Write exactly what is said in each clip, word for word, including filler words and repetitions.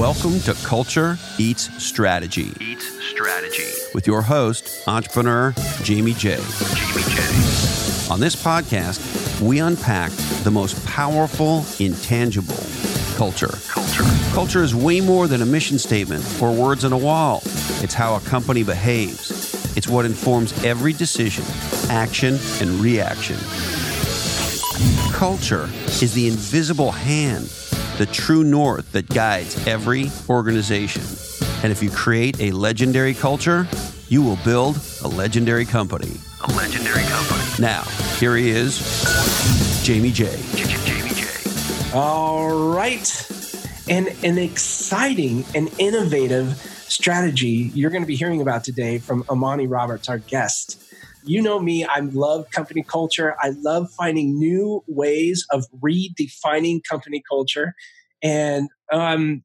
Welcome to Culture Eats Strategy. Eats Strategy. With your host, entrepreneur Jamie J. Jamie J. On this podcast, we unpack the most powerful, intangible culture. Culture. Culture is way more than a mission statement or words on a wall. It's how a company behaves. It's what informs every decision, action, and reaction. Culture is the invisible hand, the true north that guides every organization. And if you create a legendary culture, you will build a legendary company. A legendary company. Now, here he is, Jamie J. Jamie J. All right. And an exciting and innovative strategy you're going to be hearing about today from Amani Roberts, our guest. You know me, I love company culture. I love finding new ways of redefining company culture. And um,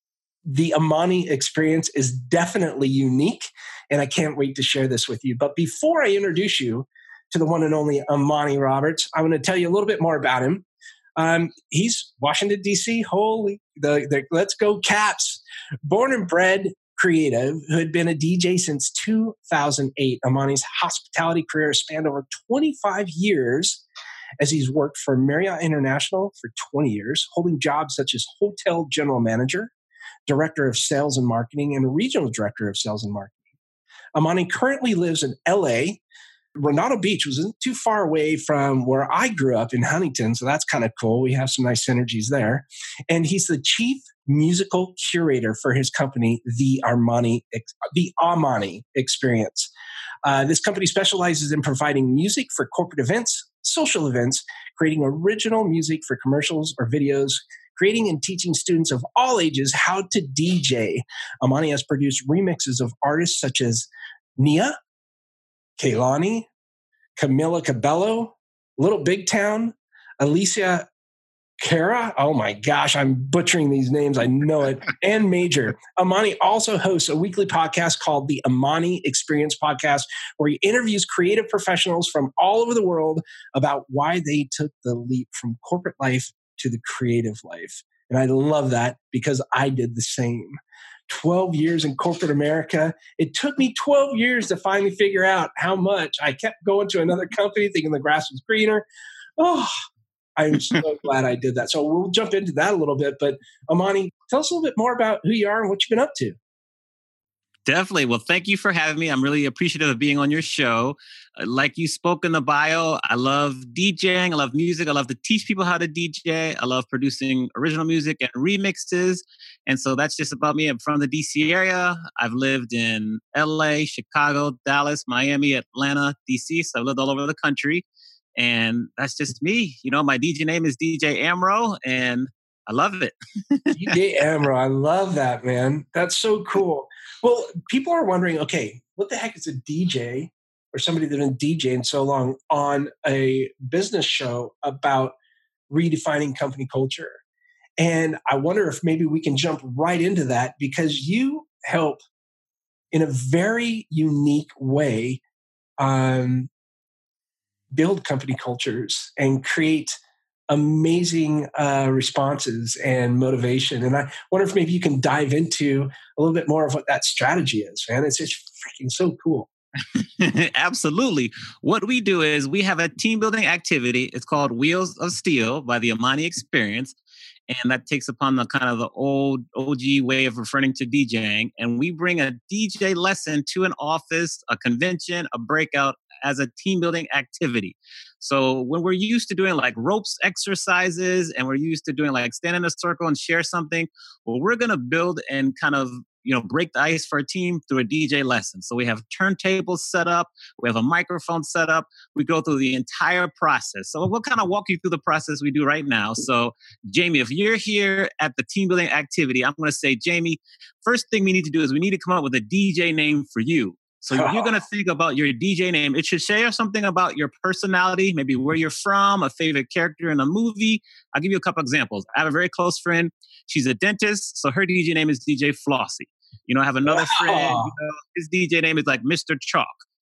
the Amani experience is definitely unique. And I can't wait to share this with you. But before I introduce you to the one and only Amani Roberts, I want to tell you a little bit more about him. Um, he's Washington, D C. Holy, the, the let's go Caps. Born and bred creative who had been a D J since two thousand eight. Amani's hospitality career spanned over twenty-five years as he's worked for Marriott International for twenty years, holding jobs such as hotel general manager, director of sales and marketing, and regional director of sales and marketing. Amani currently lives in L A. Redondo Beach wasn't too far away from where I grew up in Huntington, so that's kind of cool. We have some nice synergies there. And he's the chief musical curator for his company, the Armani, the Amani Experience. Uh, this company specializes in providing music for corporate events, social events, creating original music for commercials or videos, creating and teaching students of all ages how to D J. Amani has produced remixes of artists such as Nia, Kehlani, Camila Cabello, Little Big Town, Alicia Cara. Oh my gosh, I'm butchering these names. I know it. And Major. Amani also hosts a weekly podcast called the Amani Experience Podcast, where he interviews creative professionals from all over the world about why they took the leap from corporate life to the creative life. And I love that because I did the same. twelve years in corporate America. It took me twelve years to finally figure out how much. I kept going to another company thinking the grass was greener. Oh, I'm so glad I did that. So we'll jump into that a little bit. But Amani, tell us a little bit more about who you are and what you've been up to. Definitely. Well, thank you for having me. I'm really appreciative of being on your show. Uh, like you spoke in the bio, I love DJing. I love music. I love to teach people how to D J. I love producing original music and remixes. And so that's just about me. I'm from the D C area. I've lived in L A, Chicago, Dallas, Miami, Atlanta, D C. So I've lived all over the country. And that's just me. You know, my D J name is D J Amro, and I love it. D J Amro, I love that, man. That's so cool. Well, people are wondering, okay, what the heck is a D J or somebody that's been DJing so long on a business show about redefining company culture? And I wonder if maybe we can jump right into that because you help in a very unique way um, build company cultures and create amazing uh, responses and motivation. And I wonder if maybe you can dive into a little bit more of what that strategy is, man. It's just freaking so cool. Absolutely. What we do is we have a team building activity. It's called Wheels of Steel by the Amani Experience. And that takes upon the kind of the old O G way of referring to DJing. And we bring a D J lesson to an office, a convention, a breakout as a team building activity. So when we're used to doing like ropes exercises and we're used to doing like stand in a circle and share something, well, we're going to build and kind of, you know, break the ice for a team through a D J lesson. So we have turntables set up. We have a microphone set up. We go through the entire process. So we'll kind of walk you through the process we do right now. So Jamie, if you're here at the team building activity, I'm going to say, Jamie, first thing we need to do is we need to come up with a D J name for you. So you're going to think about your D J name. It should share something about your personality, maybe where you're from, a favorite character in a movie. I'll give you a couple examples. I have a very close friend. She's a dentist. So her D J name is D J Flossie. You know, I have another wow. friend, you know, his D J name is like Mister Chalk.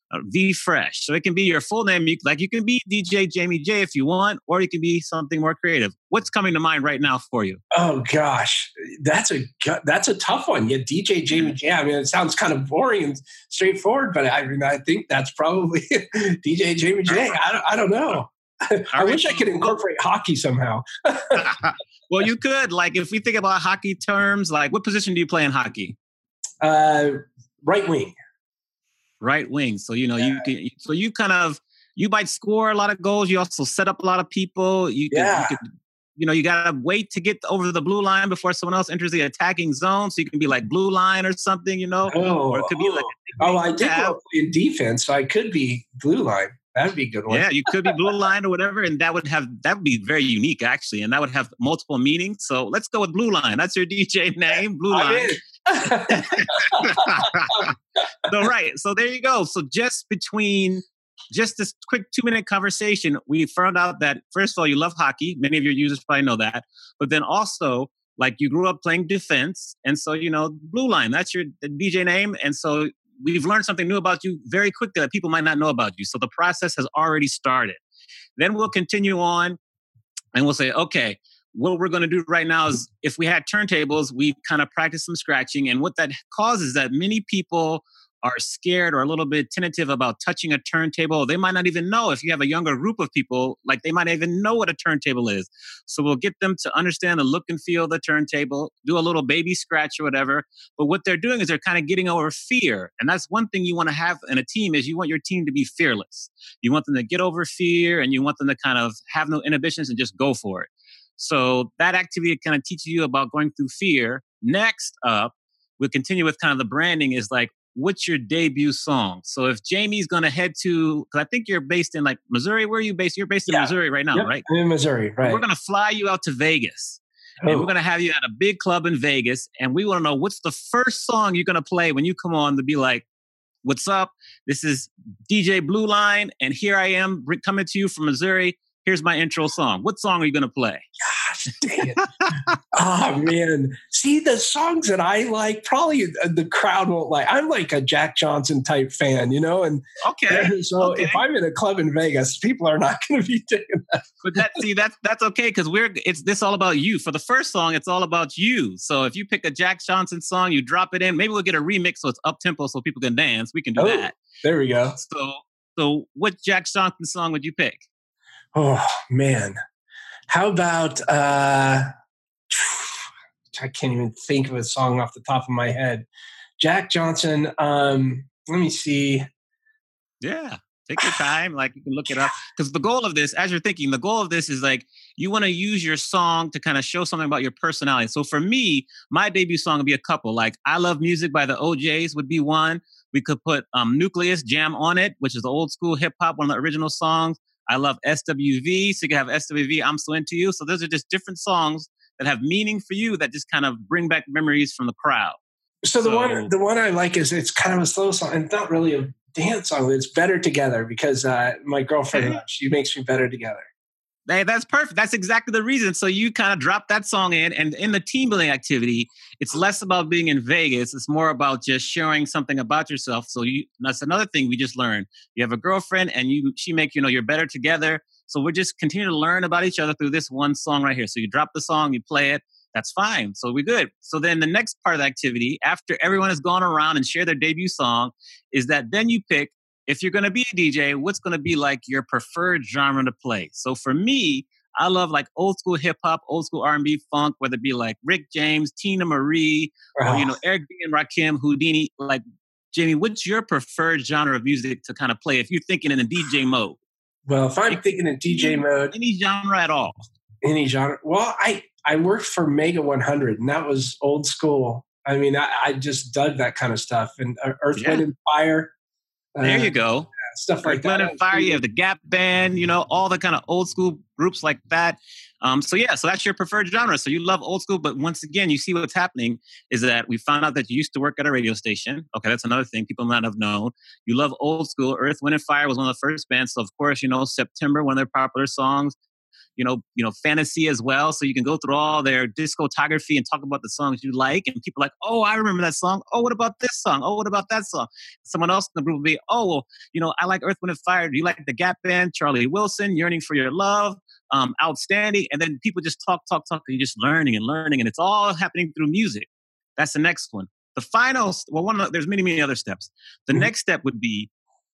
uh, V Fresh. So it can be your full name. You, like you can be D J Jamie J if you want, or you can be something more creative. What's coming to mind right now for you? Oh gosh, that's a that's a tough one. Yeah, D J Jamie J. I mean, it sounds kind of boring and straightforward, but I mean, I think that's probably D J Jamie J. I don't, I don't know. I wish I could incorporate hockey somehow. Well, you could. Like, if we think about hockey terms, like, what position do you play in hockey? Uh, right wing. Right wing. So, you know, yeah. you can, so you kind of, you might score a lot of goals. You also set up a lot of people. You could, yeah. you, could, you know, you got to wait to get over the blue line before someone else enters the attacking zone. So you can be like blue line or something, you know, oh, or it could be like, oh, I did go in defense, so I could be blue line. That'd be a good one. Yeah, you could be blue line or whatever, and that would have that would be very unique actually, and that would have multiple meanings. So let's go with blue line. That's your D J name, blue line. So right, so there you go. So just between just this quick two minute conversation, we found out that first of all, you love hockey. Many of your users probably know that, but then also like you grew up playing defense, and so you know blue line. That's your D J name, and so we've learned something new about you very quickly that people might not know about you. So the process has already started. Then we'll continue on and we'll say, okay, what we're going to do right now is if we had turntables, we kind of practice some scratching. And what that causes is that many people are scared or a little bit tentative about touching a turntable. They might not even know. If you have a younger group of people, like they might even know what a turntable is. So we'll get them to understand the look and feel of the turntable, do a little baby scratch or whatever. But what they're doing is they're kind of getting over fear. And that's one thing you want to have in a team is you want your team to be fearless. You want them to get over fear and you want them to kind of have no inhibitions and just go for it. So that activity kind of teaches you about going through fear. Next up, we'll continue with kind of the branding is like, what's your debut song? So if Jamie's going to head to, because I think you're based in like Missouri. Where are you based? You're based in yeah. Missouri right now, yep. right? I'm in Missouri, right. We're going to fly you out to Vegas. Oh. And we're going to have you at a big club in Vegas. And we want to know what's the first song you're going to play when you come on to be like, what's up? This is D J Blue Line. And here I am coming to you from Missouri. Here's my intro song. What song are you going to play? Gosh, dang it. Oh, man. See, the songs that I like, probably the crowd won't like. I'm like a Jack Johnson type fan, you know? And okay. so okay. if I'm in a club in Vegas, people are not going to be digging that. But that, see, that's, that's okay because we're, it's this all about you. For the first song, it's all about you. So if you pick a Jack Johnson song, you drop it in, maybe we'll get a remix so it's up-tempo so people can dance. We can do oh, that. There we go. So, so what Jack Johnson song would you pick? Oh, man. How about, uh, I can't even think of a song off the top of my head. Jack Johnson, um, let me see. Yeah, take your time. Like you can look it up. Because the goal of this, as you're thinking, the goal of this is like, you want to use your song to kind of show something about your personality. So for me, my debut song would be a couple. Like I Love Music by the O Js would be one. We could put um, Nucleus Jam on It, which is the old school hip hop, one of the original songs. I love S W V, so you can have S W V, I'm So Into You. So those are just different songs that have meaning for you that just kind of bring back memories from the crowd. So, so the one the one I like is it's kind of a slow song. It's not really a dance song. It's Better Together because uh, my girlfriend, yeah. she makes me better together. Hey, that's perfect. That's exactly the reason. So you kind of drop that song in, and in the team building activity, it's less about being in Vegas. It's more about just sharing something about yourself. So you, that's another thing we just learned. You have a girlfriend, and you, she make you know you're better together. So we're just continue to learn about each other through this one song right here. So you drop the song, you play it. That's fine. So we're good. So then the next part of the activity, after everyone has gone around and shared their debut song, is that then you pick. If you're going to be a D J, what's going to be like your preferred genre to play? So for me, I love like old school hip hop, old school R and B funk, whether it be like Rick James, Tina Marie, or, oh. you know, Eric B. and Rakim, Houdini. Like, Jamie, what's your preferred genre of music to kind of play if you're thinking in a D J mode? Well, if I'm like, thinking in D J mode. Any genre at all. Any genre. Well, I, I worked for Mega one hundred, and that was old school. I mean, I, I just dug that kind of stuff. And Earth, yeah. Wind, and Fire. There you go. Uh, stuff like Earth, that. Wind and Fire, you have the Gap Band, you know, all the kind of old school groups like that. Um, so yeah, so that's your preferred genre. So you love old school, but once again, you see what's happening is that we found out that you used to work at a radio station. Okay, that's another thing people might have known. You love old school. Earth, Wind and Fire was one of the first bands. So of course, you know, September, one of their popular songs. you know, you know, fantasy as well. So you can go through all their discography and talk about the songs you like. And people are like, oh, I remember that song. Oh, what about this song? Oh, what about that song? Someone else in the group will be, oh, well, you know, I like Earth, Wind and Fire. Do you like the Gap Band? Charlie Wilson, Yearning for Your Love, um, Outstanding. And then people just talk, talk, talk. And you're just learning and learning. And it's all happening through music. That's the next one. The final, well, one of, there's many, many other steps. The mm-hmm. next step would be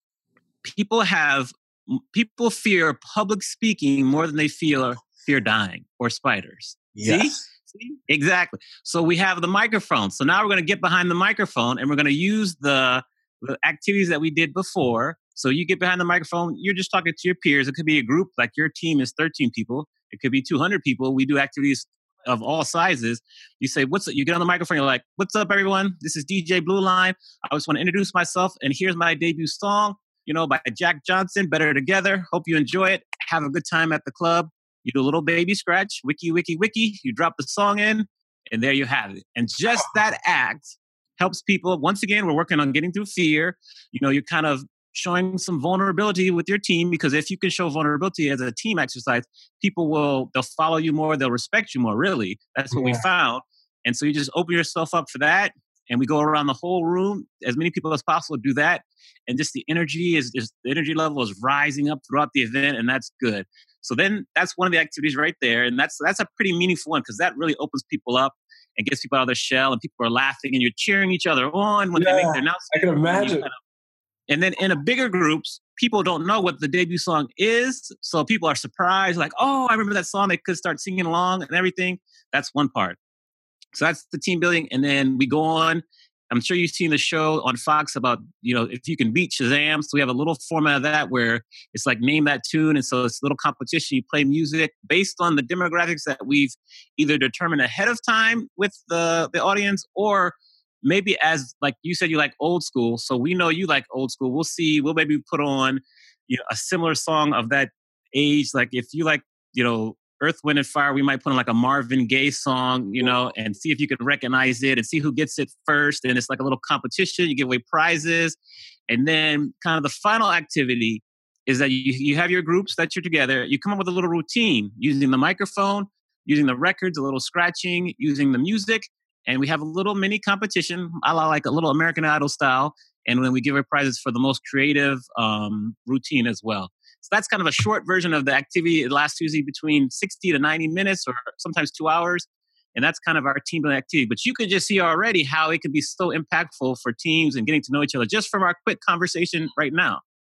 people have, people fear public speaking more than they fear, fear dying or spiders. Yes. See? See? Exactly. So we have the microphone. So now we're going to get behind the microphone and we're going to use the, the activities that we did before. So you get behind the microphone, you're just talking to your peers. It could be a group, like your team is thirteen people. It could be two hundred people. We do activities of all sizes. You say, what's up? You get on the microphone, you're like, what's up, everyone? This is D J Blue Line. I just want to introduce myself, and here's my debut song, you know, by Jack Johnson, Better Together. Hope you enjoy it. Have a good time at the club. You do a little baby scratch, wiki, wiki, wiki. You drop the song in, and there you have it. And just that act helps people. Once again, we're working on getting through fear. You know, you're kind of showing some vulnerability with your team, because if you can show vulnerability as a team exercise, people will, they'll follow you more, they'll respect you more, really. That's what yeah. we found. And so you just open yourself up for that, and we go around the whole room, as many people as possible do that. And just the energy is, is the energy level is rising up throughout the event, and that's good. So then that's one of the activities right there. And that's that's a pretty meaningful one, because that really opens people up and gets people out of their shell, and people are laughing and you're cheering each other on when yeah, they make their announcement. I can imagine. Kind of, and then in a bigger groups, people don't know what the debut song is. So people are surprised, like, oh, I remember that song. They could start singing along and everything. That's one part. So that's the team building. And then we go on. I'm sure you've seen the show on Fox about, you know, if you can beat Shazam. So we have a little format of that where it's like name that tune. And so it's a little competition. You play music based on the demographics that we've either determined ahead of time with the, the audience, or maybe as, like you said, you like old school. So we know you like old school. We'll see, we'll maybe put on, you know, a similar song of that age. Like if you like, you know, Earth, Wind and Fire, we might put on like a Marvin Gaye song, you know, and see if you can recognize it and see who gets it first. And it's like a little competition. You give away prizes. And then kind of the final activity is that you, you have your groups that you're together. You come up with a little routine using the microphone, using the records, a little scratching, using the music. And we have a little mini competition, a la like a little American Idol style. And then we give away prizes for the most creative um, routine as well. So that's kind of a short version of the activity. It lasts usually between sixty to ninety minutes or sometimes two hours. And that's kind of our team building activity. But you can just see already how it can be so impactful for teams and getting to know each other just from our quick conversation right now.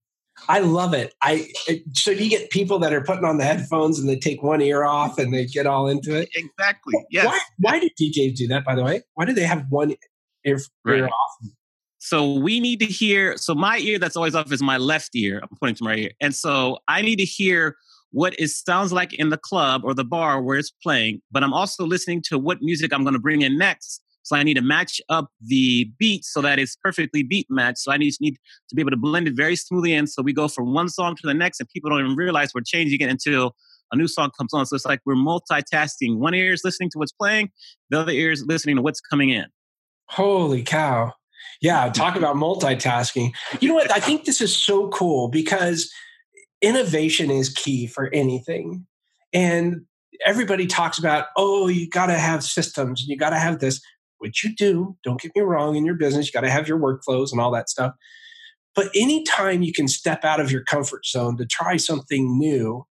I love it. I it, so you get people that are putting on the headphones and they take one ear off and they get all into it. Exactly. Yes. Why, why do D Js do that, by the way? Why do they have one ear, right. ear off? So we need to hear, so my ear that's always off is my left ear. I'm pointing to my ear. And so I need to hear what it sounds like in the club or the bar where it's playing, but I'm also listening to what music I'm going to bring in next. So I need to match up the beat so that it's perfectly beat matched. So I need, need to be able to blend it very smoothly in. So we go from one song to the next, and people don't even realize we're changing it until a new song comes on. So it's like we're multitasking. One ear is listening to what's playing, the other ear is listening to what's coming in. Holy cow. Yeah, talk about multitasking. You know what? I think this is so cool because innovation is key for anything. And everybody talks about, oh, you got to have systems and you got to have this, which you do. Don't get me wrong, in your business, you got to have your workflows and all that stuff. But anytime you can step out of your comfort zone to try something new,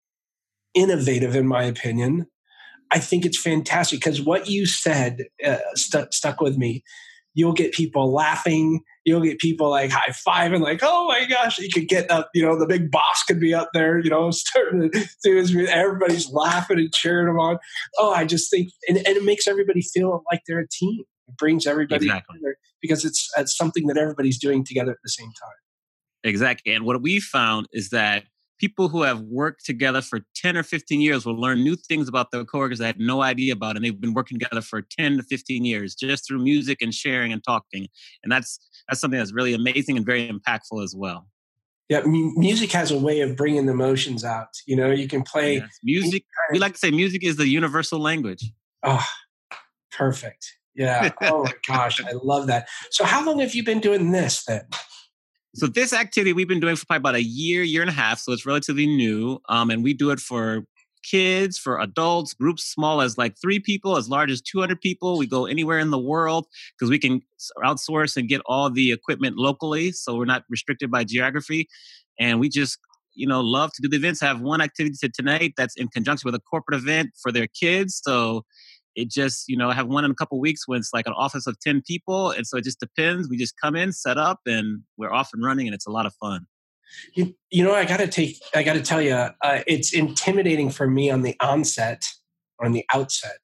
innovative, in my opinion, I think it's fantastic because what you said uh, st- stuck with me. You'll get people laughing. You'll get people like high fiving, like, "Oh my gosh!" You could get up, you know, the big boss could be up there, you know, starting to do his. Everybody's laughing and cheering them on. Oh, I just think, and, and it makes everybody feel like they're a team. It brings everybody exactly. together because it's, it's something that everybody's doing together at the same time. Exactly, and what we found is that people who have worked together for ten or fifteen years will learn new things about their coworkers they had no idea about. And they've been working together for ten to fifteen years just through music and sharing and talking. And that's that's something that's really amazing and very impactful as well. Yeah, m- music has a way of bringing the emotions out. You know, you can play... Yes. Music, we like to say music is the universal language. Oh, perfect. Yeah. Oh my gosh, I love that. So how long have you been doing this then? So this activity we've been doing for probably about a year, year and a half. So it's relatively new. Um, and we do it for kids, for adults, groups small as like three people, as large as two hundred people. We go anywhere in the world because we can outsource and get all the equipment locally. So we're not restricted by geography. And we just, you know, love to do the events. I have one activity tonight that's in conjunction with a corporate event for their kids. So it just, you know, I have one in a couple of weeks when it's like an office of ten people. And so it just depends. We just come in, set up, and we're off and running, and it's a lot of fun. You, you know, I got to take, I got to tell you, uh, it's intimidating for me on the onset, on the outset,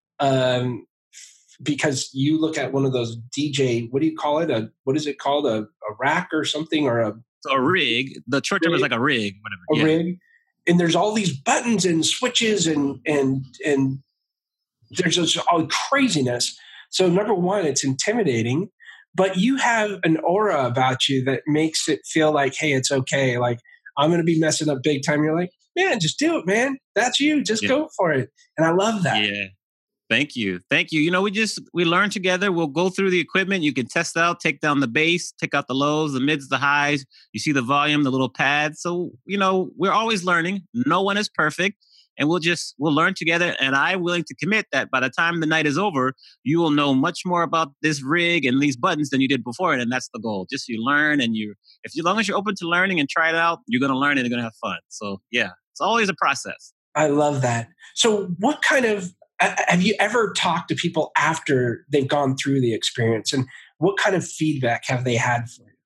um, because you look at one of those D J, what do you call it? A, what is it called? A, a rack or something, or a, so a rig. The short term is like a rig, whatever. A yeah. rig. And there's all these buttons and switches and, and, and there's just all craziness. So number one, it's intimidating. But you have an aura about you that makes it feel like, hey, it's okay. Like, I'm going to be messing up big time. You're like, man, just do it, man. That's you. Just yeah. go for it. And I love that. Yeah. Thank you. Thank you. You know, we just, we learn together. We'll go through the equipment. You can test out, take down the bass, take out the lows, the mids, the highs. You see the volume, the little pad. So, you know, we're always learning. No one is perfect. And we'll just, we'll learn together. And I'm willing to commit that by the time the night is over, you will know much more about this rig and these buttons than you did before. And that's the goal. Just you learn, and you, if you, as long as you're open to learning and try it out, you're going to learn and you're going to have fun. So yeah, it's always a process. I love that. So what kind of, have you ever talked to people after they've gone through the experience, and what kind of feedback have they had for you?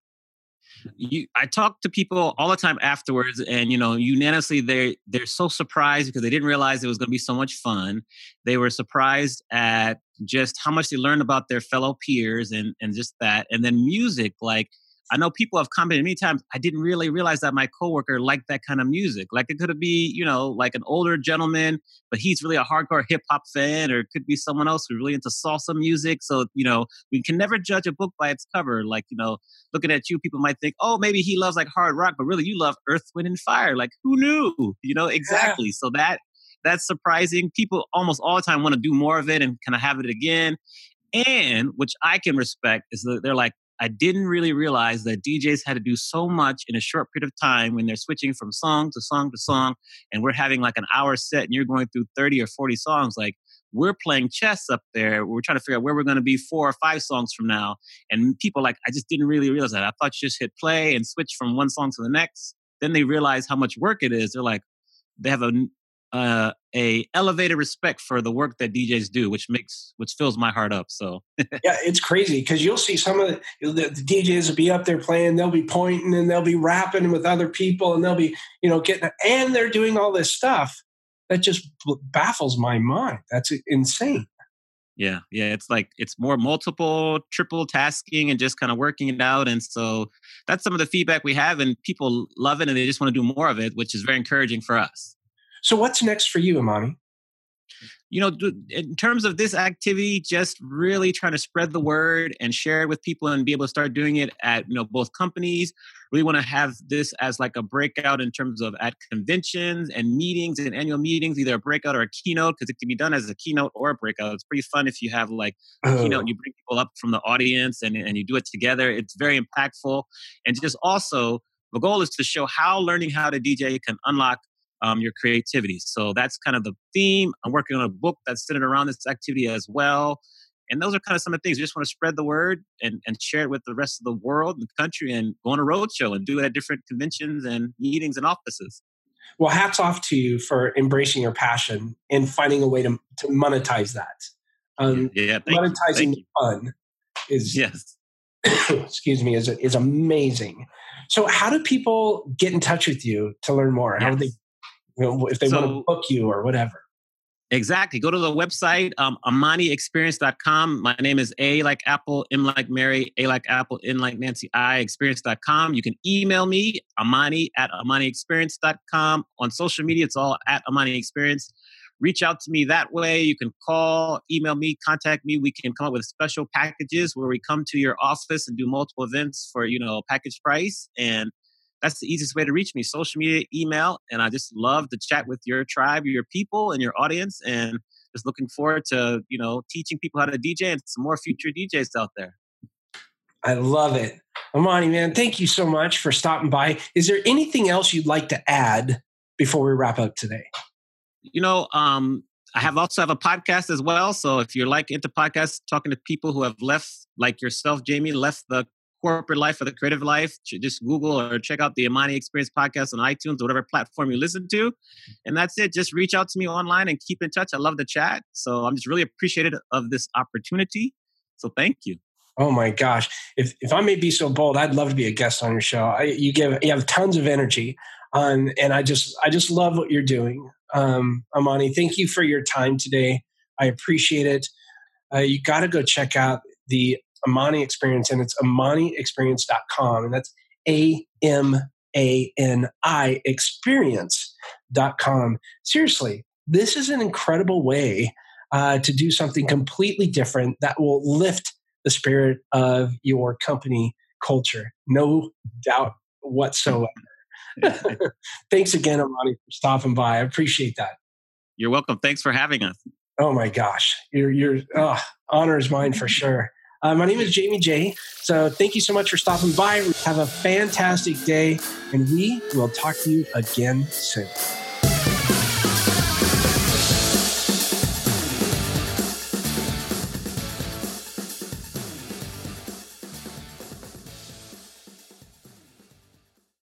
You, I talk to people all the time afterwards, and you know, unanimously they they're so surprised because they didn't realize it was going to be so much fun. They were surprised at just how much they learned about their fellow peers, and and just that. And then music, like I know people have commented many times, I didn't really realize that my coworker liked that kind of music. Like it could be, you know, like an older gentleman, but he's really a hardcore hip hop fan, or it could be someone else who's really into salsa music. So, you know, we can never judge a book by its cover. Like, you know, looking at you, people might think, oh, maybe he loves like hard rock, but really you love Earth, Wind and Fire. Like who knew? You know, exactly. Yeah. So that that's surprising. People almost all the time want to do more of it and kind of have it again. And which I can respect is that they're like, I didn't really realize that D Js had to do so much in a short period of time when they're switching from song to song to song, and we're having like an hour set and you're going through thirty or forty songs. Like we're playing chess up there. We're trying to figure out where we're going to be four or five songs from now. And people are like, I just didn't really realize that. I thought you just hit play and switch from one song to the next. Then they realize how much work it is. They're like, they have a uh, a elevated respect for the work that D Js do, which makes, which fills my heart up. So yeah, it's crazy because you'll see some of the, the, the D Js will be up there playing, they'll be pointing and they'll be rapping with other people and they'll be, you know, getting, and they're doing all this stuff that just baffles my mind. That's insane. Yeah. Yeah. It's like, it's more multiple, triple tasking and just kind of working it out. And so that's some of the feedback we have, and people love it and they just want to do more of it, which is very encouraging for us. So what's next for you, Amani? You know, in terms of this activity, just really trying to spread the word and share it with people and be able to start doing it at, you know, both companies. Really want to have this as like a breakout in terms of at conventions and meetings and annual meetings, either a breakout or a keynote, because it can be done as a keynote or a breakout. It's pretty fun if you have like a oh. keynote and you bring people up from the audience and, and you do it together. It's very impactful. And just also, the goal is to show how learning how to D J can unlock Um, your creativity. So that's kind of the theme. I'm working on a book that's centered around this activity as well. And those are kind of some of the things. We just want to spread the word and, and share it with the rest of the world and the country, and go on a road show and do it at different conventions and meetings and offices. Well, hats off to you for embracing your passion and finding a way to, to monetize that. Um, yeah, monetizing the fun is, yes. excuse me, is, is amazing. So how do people get in touch with you to learn more? How yes. do they You know, if they so, want to book you or whatever? Exactly. Go to the website, um, amani experience dot com. My name is A like Apple, M like Mary, A like Apple, N like Nancy, I, experience dot com. You can email me, Amani at amani experience dot com. On social media, it's all at Amani Experience. Reach out to me that way. You can call, email me, contact me. We can come up with special packages where we come to your office and do multiple events for, you know, package price. And that's the easiest way to reach me. Social media, email. And I just love to chat with your tribe, your people, and your audience. And just looking forward to, you know, teaching people how to D J and some more future D Js out there. I love it. Amani, man, thank you so much for stopping by. Is there anything else you'd like to add before we wrap up today? You know, um, I have also have a podcast as well. So if you're like into podcasts, talking to people who have left, like yourself, Jamie, left the corporate life or the creative life, just Google or check out the Amani Experience podcast on iTunes or whatever platform you listen to. And that's it. Just reach out to me online and keep in touch. I love the chat. So I'm just really appreciative of this opportunity. So thank you. Oh my gosh. If if I may be so bold, I'd love to be a guest on your show. I, you give you have tons of energy. Um, and I just I just love what you're doing. Um, Amani, thank you for your time today. I appreciate it. Uh, you got to go check out the Amani Experience, and it's amani experience dot com, and that's A M A N I experience dot com. Seriously, this is an incredible way uh, to do something completely different that will lift the spirit of your company culture. No doubt whatsoever. Thanks again, Amani, for stopping by. I appreciate that. You're welcome. Thanks for having us. Oh my gosh. Your your oh, honor is mine for sure. Uh, my name is Jamie J. So thank you so much for stopping by. Have a fantastic day, and we will talk to you again soon.